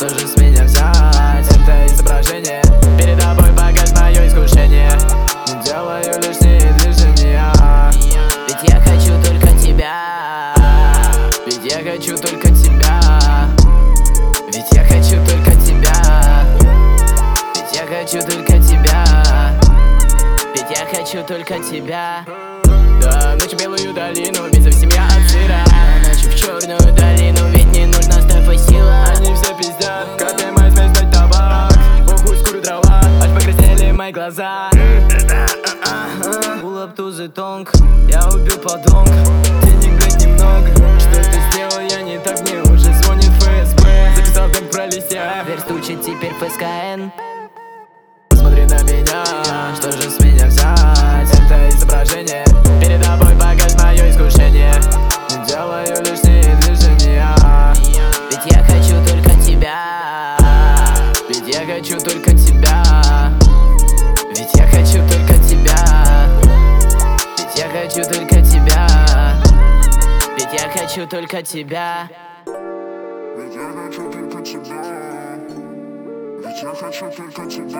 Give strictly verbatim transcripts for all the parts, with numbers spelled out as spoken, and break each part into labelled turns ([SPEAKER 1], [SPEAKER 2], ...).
[SPEAKER 1] Что же с меня взять? Это изображение. Перед тобой погас мое искушение. Не делаю лишние движения.
[SPEAKER 2] Ведь я хочу только тебя.
[SPEAKER 1] Ведь я хочу только тебя.
[SPEAKER 2] Ведь я хочу только тебя. Ведь я хочу только тебя. Ведь я хочу только тебя.
[SPEAKER 1] Да, ночью белую долину, бизов семья от сыра.
[SPEAKER 2] Ночью в черную долину, ведь не нужна с тобой сила.
[SPEAKER 1] Они все пиздят, как ты моя смесь, дать табак. Похуй скурю трава, аж покраснели мои глаза.
[SPEAKER 2] Pull up to the tongue, я убил подонг.
[SPEAKER 1] Денег, блять, немного. Что ты сделал, я не так, мне уже звонит ФСБ. Записал темп про листья.
[SPEAKER 2] Дверь стучит теперь ФСКН.
[SPEAKER 1] Посмотри на меня, что же с меня взять? Это изображение. Перед тобой погас мое искушение. Не делаю лишние движения.
[SPEAKER 2] Ведь я хочу только тебя.
[SPEAKER 1] Ведь я хочу только тебя.
[SPEAKER 2] Ведь я хочу только тебя. Ведь я хочу только тебя. Ведь я хочу только тебя.
[SPEAKER 3] Ведь я хочу только тебя. Ведь я хочу только тебя.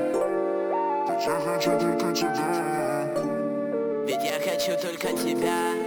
[SPEAKER 3] Ведь я хочу только тебя.
[SPEAKER 2] Ведь я хочу только тебя.